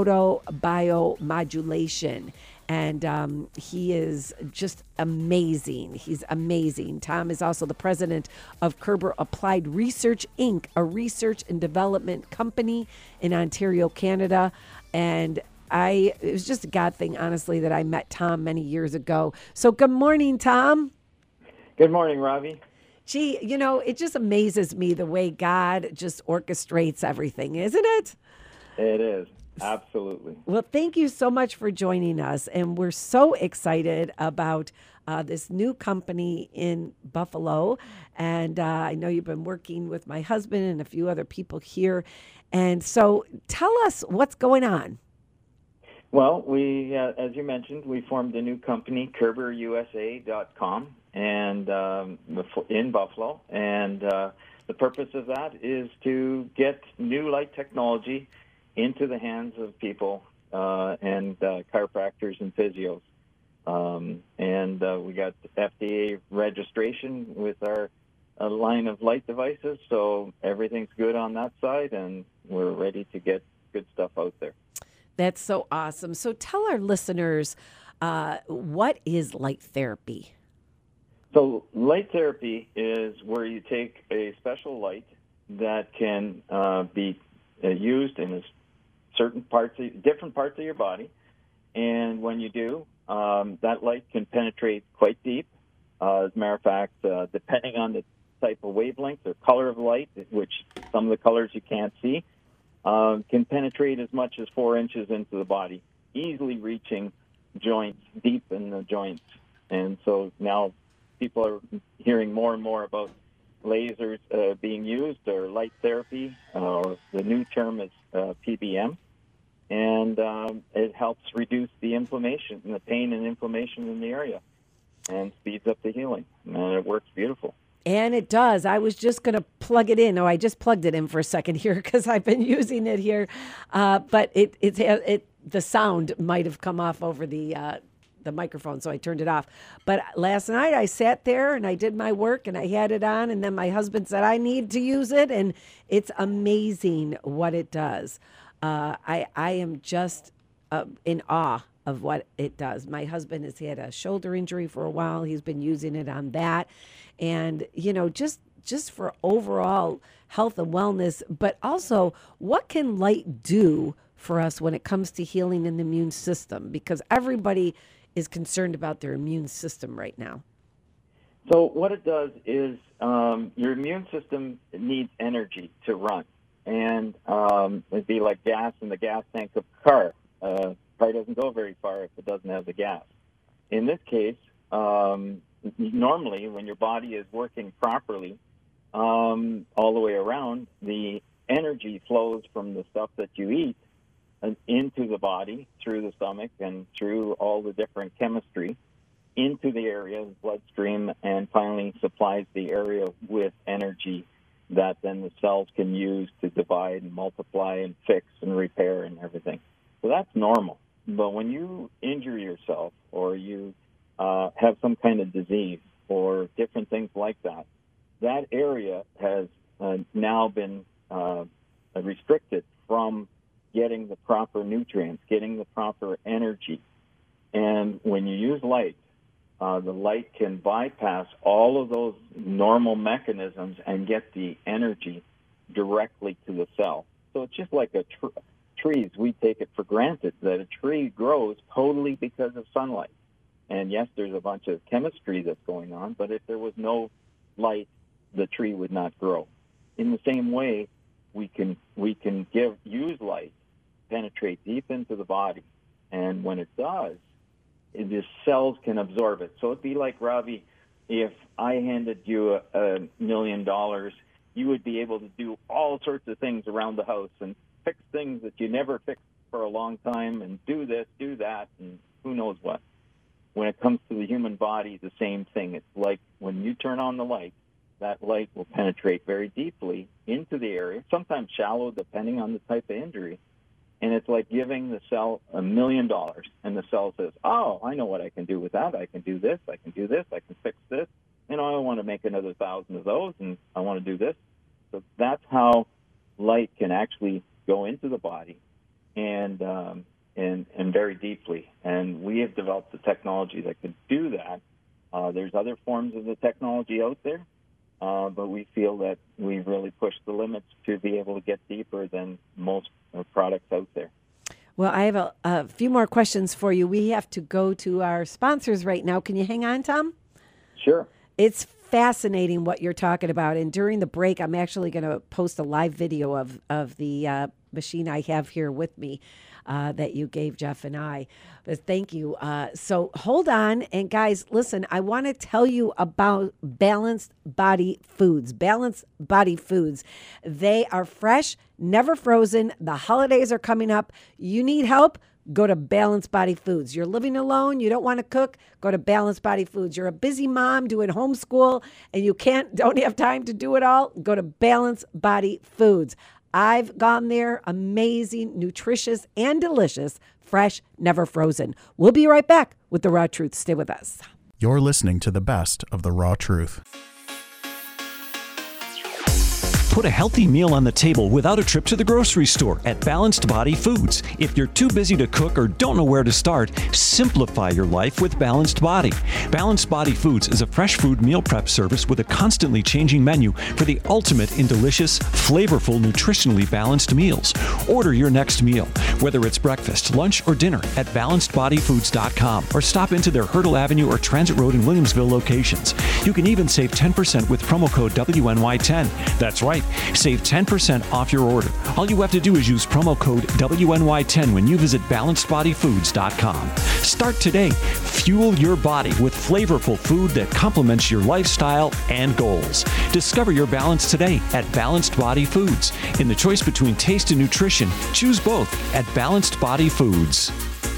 photobiomodulation. And um, he is just amazing. He's amazing. Tom is also the president of Kerber Applied Research, Incorporated, a research and development company in Ontario, Canada. And I it was just a God thing, honestly, that I met Tom many years ago. So good morning, Tom. Good morning, Robbie. Gee, you know, it just amazes me the way God just orchestrates everything, isn't it? It is. Absolutely. Well, thank you so much for joining us. And we're so excited about uh, this new company in Buffalo. And uh, I know you've been working with my husband and a few other people here. And so tell us what's going on. Well, we, uh, as you mentioned, we formed a new company, Kerber U S A dot com, and um, in Buffalo. And uh, the purpose of that is to get new light technology into the hands of people uh, and uh, chiropractors and physios. Um, and uh, we got F D A registration with our uh, line of light devices, so everything's good on that side, and we're ready to get good stuff out there. That's so awesome. So tell our listeners, uh, what is light therapy? So light therapy is where you take a special light that can uh, be uh, used in a certain parts, of, different parts of your body. And when you do, um, that light can penetrate quite deep. Uh, as a matter of fact, uh, depending on the type of wavelength or color of light, which some of the colors you can't see, Uh, can penetrate as much as four inches into the body, easily reaching joints, deep in the joints. And so now people are hearing more and more about lasers uh, being used, or light therapy, uh, or the new term is uh, P B M. And um, it helps reduce the inflammation, and the pain and inflammation in the area, and speeds up the healing. And it works beautiful. And it does. I was just going to plug it in. Oh, I just plugged it in for a second here because I've been using it here. Uh, but it, it, it, the sound might have come off over the uh, the microphone, so I turned it off. But last night I sat there and I did my work and I had it on, and then my husband said I need to use it, and it's amazing what it does. Uh, I I am just uh, in awe of what it does. My husband has had a shoulder injury for a while. He's been using it on that. And, you know, just just for overall health and wellness, but also what can light do for us when it comes to healing in the immune system? Because everybody is concerned about their immune system right now. So what it does is um, your immune system needs energy to run. And um, it'd be like gas in the gas tank of a car. Uh, car doesn't go very far if it doesn't have the gas. In this case, um, normally when your body is working properly um, all the way around, the energy flows from the stuff that you eat and into the body through the stomach and through all the different chemistry into the area, the bloodstream, and finally supplies the area with energy that then the cells can use to divide and multiply and fix and repair and everything. So that's normal. But when you injure yourself or you uh, have some kind of disease or different things like that, that area has uh, now been uh, restricted from getting the proper nutrients, getting the proper energy. And when you use light, uh, the light can bypass all of those normal mechanisms and get the energy directly to the cell. So it's just like a tr- trees, we take it for granted that a tree grows totally because of sunlight. And yes, there's a bunch of chemistry that's going on, but if there was no light, the tree would not grow. In the same way, we can we can give use light, penetrate deep into the body, and when it does, it, the cells can absorb it. So it'd be like, Robbie, if I handed you a, a million dollars, you would be able to do all sorts of things around the house and fix things that you never fixed for a long time, and do this, do that, and who knows what. When it comes to the human body, the same thing. It's like when you turn on the light, that light will penetrate very deeply into the area, sometimes shallow depending on the type of injury. And it's like giving the cell a million dollars, and the cell says, oh, I know what I can do with that. I can do this, I can do this, I can fix this. You know, I want to make another thousand of those, and I want to do this. So that's how light can actually go into the body and um, and, and very deeply. And we have developed the technology that can do that. Uh, there's other forms of the technology out there. Uh, but we feel that we've really pushed the limits to be able to get deeper than most uh, products out there. Well, I have a, a few more questions for you. We have to go to our sponsors right now. Can you hang on, Tom? Sure. It's fascinating what you're talking about. And during the break, I'm actually going to post a live video of, of the uh, machine I have here with me uh, that you gave Jeff and I. But thank you. Uh, so hold on. And guys, listen, I want to tell you about Balanced Body Foods. Balanced Body Foods. They are fresh, never frozen. The holidays are coming up. You need help? Go to Balanced Body Foods. You're living alone, you don't want to cook, go to Balanced Body Foods. You're a busy mom doing homeschool and you can't, don't have time to do it all, go to Balanced Body Foods. I've gone there, amazing, nutritious, and delicious, fresh, never frozen. We'll be right back with The Raw Truth. Stay with us. You're listening to the best of The Raw Truth. Put a healthy meal on the table without a trip to the grocery store at Balanced Body Foods. If you're too busy to cook or don't know where to start, simplify your life with Balanced Body. Balanced Body Foods is a fresh food meal prep service with a constantly changing menu for the ultimate in delicious, flavorful, nutritionally balanced meals. Order your next meal, whether it's breakfast, lunch, or dinner, at balanced body foods dot com or stop into their Hurdle Avenue or Transit Road in Williamsville locations. You can even save ten percent with promo code W N Y ten. That's right. Save ten percent off your order. All you have to do is use promo code W N Y ten when you visit balanced body foods dot com. Start today. Fuel your body with flavorful food that complements your lifestyle and goals. Discover your balance today at Balanced Body Foods. In the choice between taste and nutrition, choose both at Balanced Body Foods.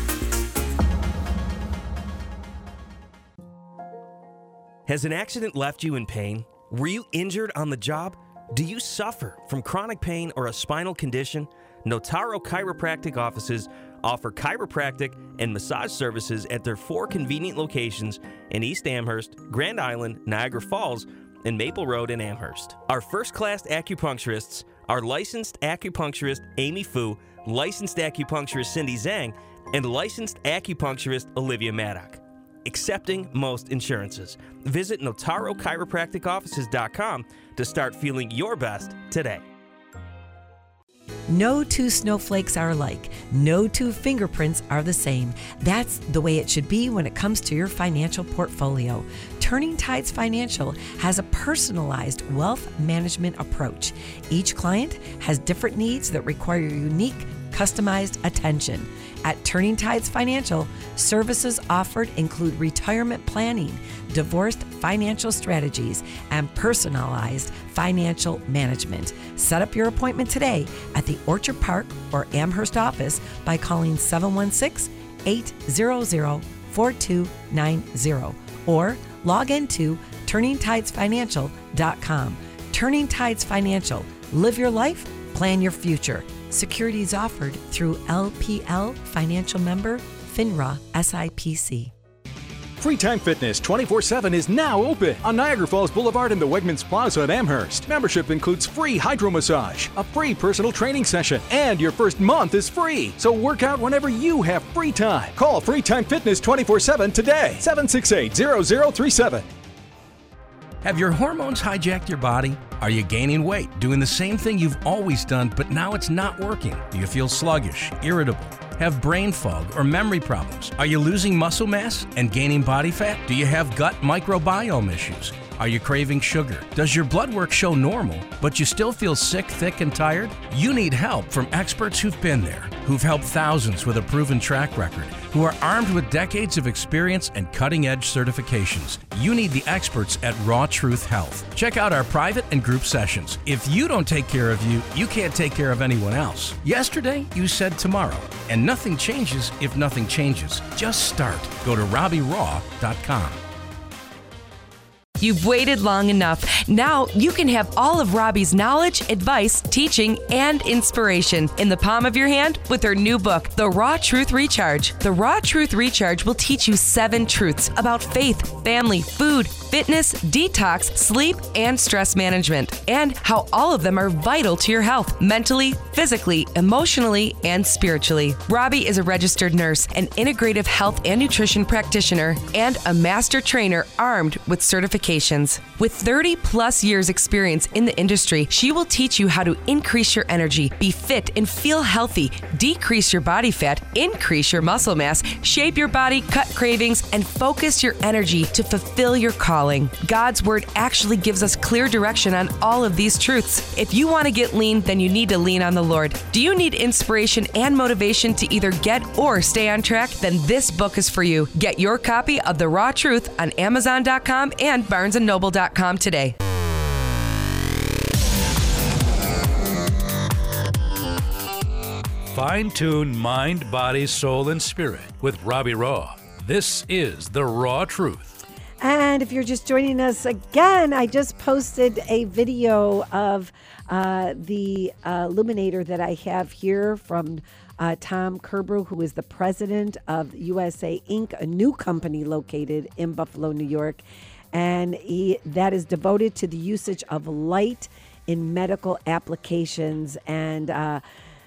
Has an accident left you in pain? Were you injured on the job? Do you suffer from chronic pain or a spinal condition? Notaro Chiropractic offices offer chiropractic and massage services at their four convenient locations in East Amherst, Grand Island, Niagara Falls, and Maple Road in Amherst. Our first-class acupuncturists are licensed acupuncturist Amy Fu, licensed acupuncturist Cindy Zhang, and licensed acupuncturist Olivia Maddock. Accepting most insurances. Visit Notaro Chiropractic Offices dot com to start feeling your best today. No two snowflakes are alike. No two fingerprints are the same. That's the way it should be when it comes to your financial portfolio. Turning Tides Financial has a personalized wealth management approach. Each client has different needs that require unique, customized attention. At Turning Tides Financial, services offered include retirement planning, divorced financial strategies, and personalized financial management. Set up your appointment today at the Orchard Park or Amherst office by calling seven one six, eight hundred, four two nine zero or log into turning tides financial dot com. Turning Tides Financial. Live your life, plan your future. Securities offered through L P L Financial Member, FINRA S I P C. Free Time Fitness twenty-four seven is now open on Niagara Falls Boulevard in the Wegmans Plaza at Amherst. Membership includes free hydro massage, a free personal training session, and your first month is free. So work out whenever you have free time. Call Free Time Fitness twenty-four seven today, seven six eight, zero zero three seven. Have your hormones hijacked your body? Are you gaining weight, doing the same thing you've always done, but now it's not working? Do you feel sluggish, irritable, have brain fog or memory problems? Are you losing muscle mass and gaining body fat? Do you have gut microbiome issues? Are you craving sugar? Does your blood work show normal, but you still feel sick, thick, and tired? You need help from experts who've been there, who've helped thousands with a proven track record, who are armed with decades of experience and cutting-edge certifications. You need the experts at Raw Truth Health. Check out our private and group sessions. If you don't take care of you, you can't take care of anyone else. Yesterday, you said tomorrow, and nothing changes if nothing changes. Just start. Go to robbie raw dot com. You've waited long enough. Now you can have all of Robbie's knowledge, advice, teaching, and inspiration in the palm of your hand with her new book, The Raw Truth Recharge. The Raw Truth Recharge will teach you seven truths about faith, family, food, fitness, detox, sleep, and stress management, and how all of them are vital to your health, mentally, physically, emotionally, and spiritually. Robbie is a registered nurse, an integrative health and nutrition practitioner, and a master trainer armed with certifications. With thirty plus years experience in the industry, she will teach you how to increase your energy, be fit and feel healthy, decrease your body fat, increase your muscle mass, shape your body, cut cravings, and focus your energy to fulfill your calling. God's Word actually gives us clear direction on all of these truths. If you want to get lean, then you need to lean on the Lord. Do you need inspiration and motivation to either get or stay on track? Then this book is for you. Get your copy of The Raw Truth on amazon dot com and barnes and noble dot com today. Fine-tune mind, body, soul, and spirit with Robbie Raw. This is The Raw Truth. And if you're just joining us again, I just posted a video of uh, the uh, illuminator that I have here from uh, Tom Kerber, who is the president of U S A Incorporated, a new company located in Buffalo, New York. And he, that is devoted to the usage of light in medical applications. And uh,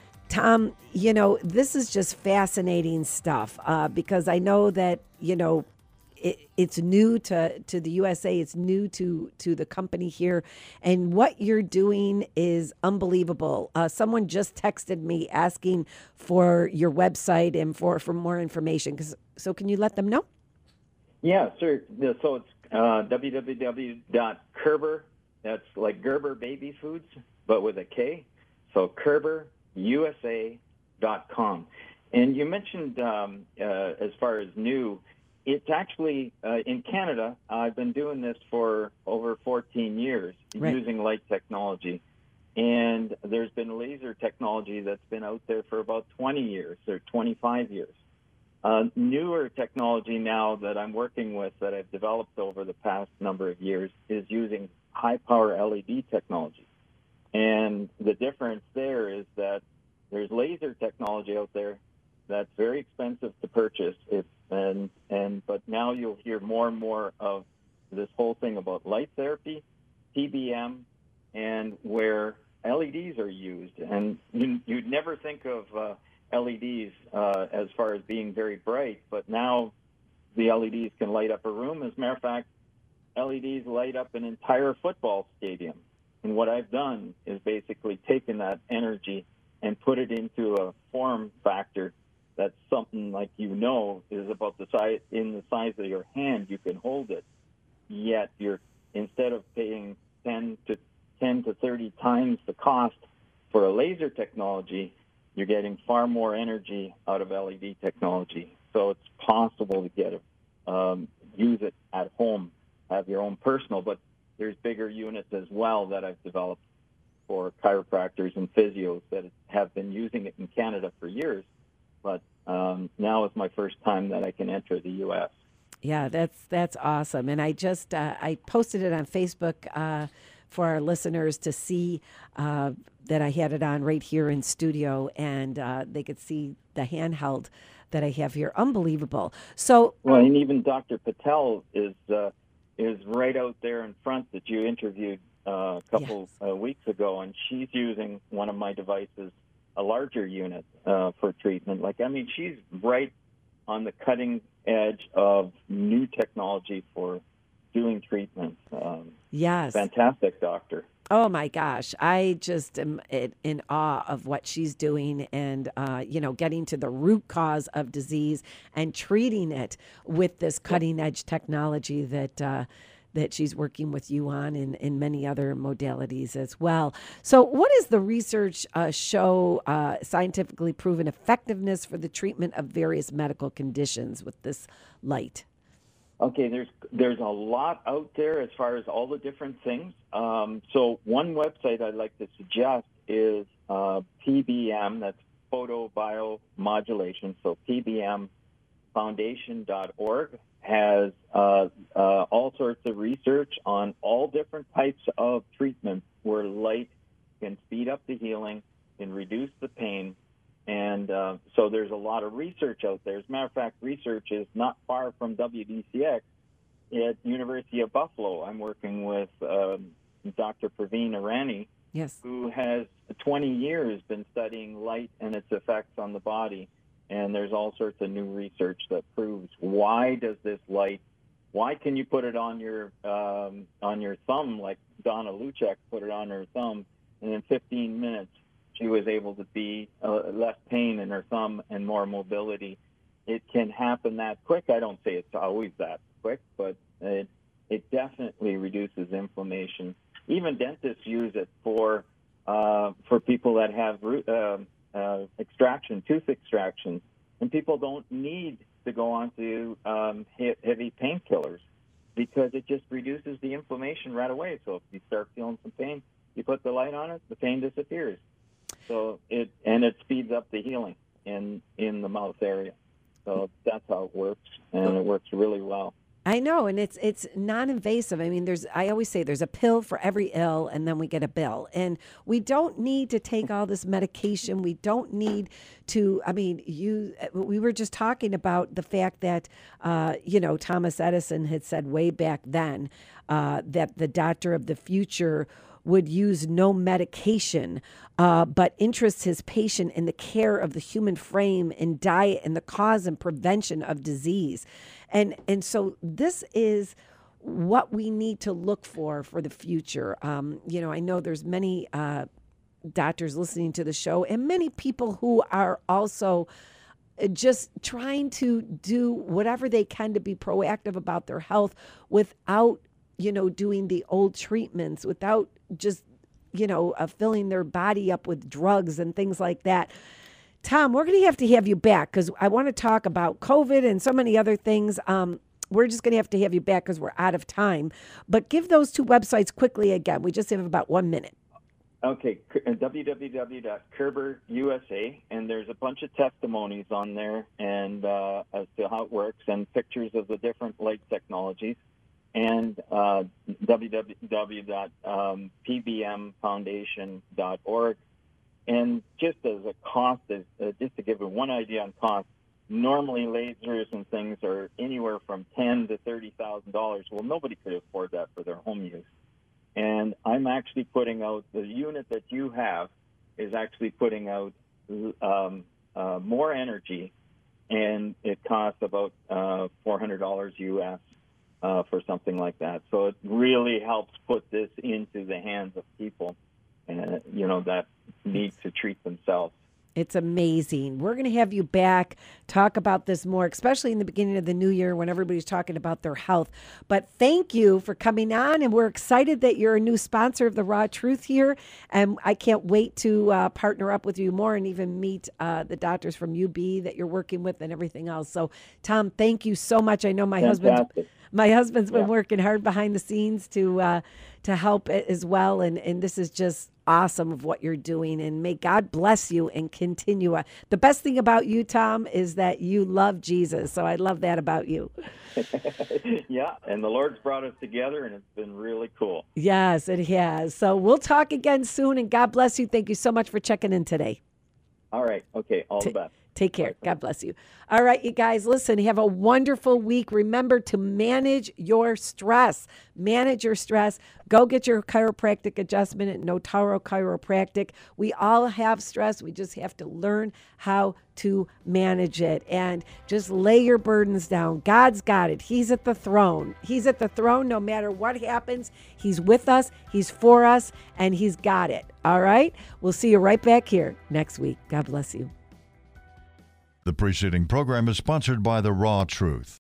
Tom, you know, this is just fascinating stuff uh, because I know that, you know, it, it's new to, to the U S A. It's new to, to the company here. And what you're doing is unbelievable. Uh, someone just texted me asking for your website and for, for more information. 'Cause, so can you let them know? Yeah, sure. So it's uh, w w w dot kerber, that's like Gerber Baby Foods, but with a K. So kerber u s a dot com. And you mentioned um, uh, as far as new, it's actually uh, in Canada. I've been doing this for over fourteen years, right, using light technology. And there's been laser technology that's been out there for about twenty years or twenty-five years. Uh, newer technology now that I'm working with that I've developed over the past number of years is using high-power L E D technology. And the difference there is that there's laser technology out there that's very expensive to purchase. It's, and, and, but now you'll hear more and more of this whole thing about light therapy, P B M, and where L E Ds are used. And you, you'd never think of uh, L E Ds uh, as far as being very bright, but now the L E Ds can light up a room. As a matter of fact, L E Ds light up an entire football stadium. And what I've done is basically taken that energy and put it into a form factor that's something like, you know, is about the size, in the size of your hand, you can hold it. Yet you're, instead of paying ten to thirty times the cost for a laser technology, you're getting far more energy out of L E D technology. So it's possible to get it, um, use it at home, have your own personal, but there's bigger units as well that I've developed for chiropractors and physios that have been using it in Canada for years. But um, now is my first time that I can enter the U S. Yeah, that's that's awesome. And I just uh, I posted it on Facebook uh, for our listeners to see uh, that I had it on right here in studio, and uh, they could see the handheld that I have here. Unbelievable. So well, and even Doctor Patel is uh, is right out there in front that you interviewed uh, a couple yes. uh, weeks ago, and she's using one of my devices, a larger unit uh, for treatment. Like, I mean, she's right on the cutting edge of new technology for doing treatments. Um, yes. Fantastic doctor. Oh my gosh, I just am in awe of what she's doing and, uh, you know, getting to the root cause of disease and treating it with this cutting edge technology that uh, that she's working with you on and in many other modalities as well. So what does the research uh, show uh, scientifically proven effectiveness for the treatment of various medical conditions with this light? Okay, there's there's a lot out there as far as all the different things. Um, so one website I'd like to suggest is uh, P B M, that's photobiomodulation, so P B M foundation dot org has uh, uh, all sorts of research on all different types of treatments where light can speed up the healing, can reduce the pain. And uh, so there's a lot of research out there. As a matter of fact, research is not far from W D C X at University of Buffalo. I'm working with um, Doctor Praveen Irani, yes, who has twenty years been studying light and its effects on the body. And there's all sorts of new research that proves why does this light, why can you put it on your um, on your thumb like Donna Luchek put it on her thumb, and in fifteen minutes she was able to be uh, less pain in her thumb and more mobility. It can happen that quick. I don't say it's always that quick, but it, it definitely reduces inflammation. Even dentists use it for uh, for people that have root, uh, uh, extraction, tooth extractions, and people don't need to go on to um, he- heavy painkillers because it just reduces the inflammation right away. So if you start feeling some pain, you put the light on it, the pain disappears. So it and it speeds up the healing in in the mouth area. So that's how it works, and it works really well. I know, and it's it's non-invasive. I mean, there's I always say there's a pill for every ill, and then we get a bill. And we don't need to take all this medication. We don't need to. I mean, you. We were just talking about the fact that uh, you know Thomas Edison had said way back then uh, that the doctor of the future would use no medication, uh, but interests his patient in the care of the human frame and diet and the cause and prevention of disease. And and so this is what we need to look for for the future. Um, you know, I know there's many uh, doctors listening to the show and many people who are also just trying to do whatever they can to be proactive about their health without, you know, doing the old treatments, without just, you know, uh, filling their body up with drugs and things like that. Tom, we're going to have to have you back because I want to talk about COVID and so many other things. Um, we're just going to have to have you back because we're out of time. But give those two websites quickly again. We just have about one minute. Okay, w w w dot Kerber U S A, and there's a bunch of testimonies on there and uh, as to how it works and pictures of the different light technologies. And uh, w w w dot p b m foundation dot org. And just as a cost, as, uh, just to give you one idea on cost, normally lasers and things are anywhere from ten to thirty thousand dollars. Well, nobody could afford that for their home use. And I'm actually putting out the unit that you have is actually putting out um, uh, more energy, and it costs about uh, four hundred dollars U S Uh, for something like that. So it really helps put this into the hands of people, uh, you know, that need to treat themselves. It's amazing. We're going to have you back, talk about this more, especially in the beginning of the new year when everybody's talking about their health. But thank you for coming on, and we're excited that you're a new sponsor of The Raw Truth here, and I can't wait to uh, partner up with you more and even meet uh, the doctors from U B that you're working with and everything else. So, Tom, thank you so much. I know my husband's my husband's been yeah. working hard behind the scenes to uh, to help as well, and, and this is just awesome of what you're doing, and may God bless you and continue. Uh, the best thing about you, Tom, is that you love Jesus, so I love that about you. Yeah, and the Lord's brought us together, and it's been really cool. Yes, it has. So we'll talk again soon, and God bless you. Thank you so much for checking in today. All right. Okay. All T- the best. Take care. God bless you. All right, you guys, listen, have a wonderful week. Remember to manage your stress. Manage your stress. Go get your chiropractic adjustment at Notaro Chiropractic. We all have stress. We just have to learn how to manage it. And just lay your burdens down. God's got it. He's at the throne. He's at the throne no matter what happens. He's with us. He's for us. And he's got it. All right? We'll see you right back here next week. God bless you. The preceding program is sponsored by The Raw Truth.